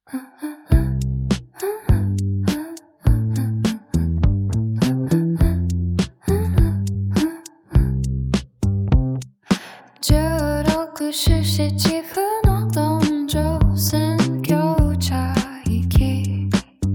16、17分のどんじょう選挙茶域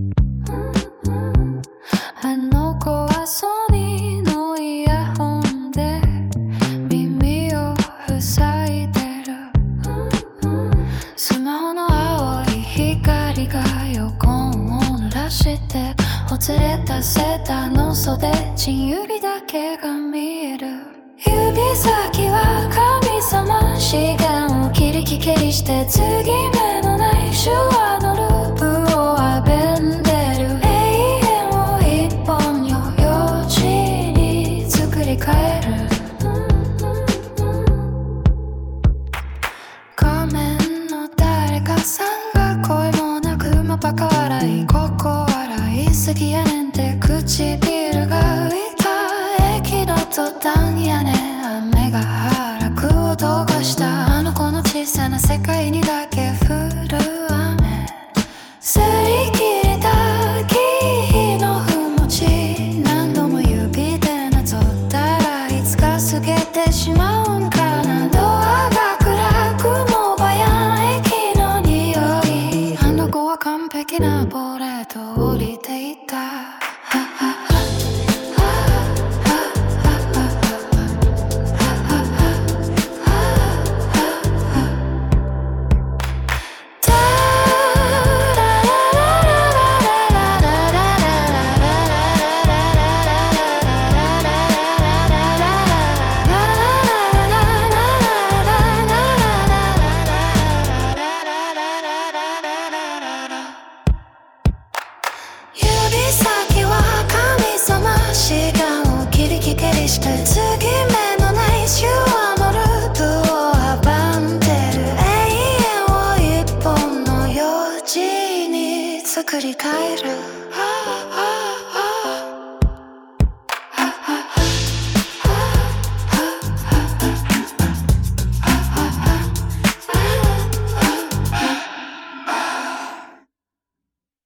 あの子はソニーのイヤホンで耳を塞いでるスマホの青い光が横を濡らしてほつれたセーターの袖ちん指だけが見える指先は神様資源を切りきけりして継ぎ目のない手話のループを浴びんでる永遠を一本の用紙に作り変える仮面の誰かさんが声もなくまばか笑いここ笑いすぎやねんって唇が浮いた駅の途端やねん雨が腹く音がしたあの子の小さな世界にだけ降る雨擦り切れた木のふもち何度も指でなぞったらいつか透けてしまうんかなドアが暗くもばやん駅の匂いあの子は完璧なボレート降りていった指先は神様時間を切りきけりして継ぎ目のない手話のループを阻んでる永遠を一本の用紙に作り変える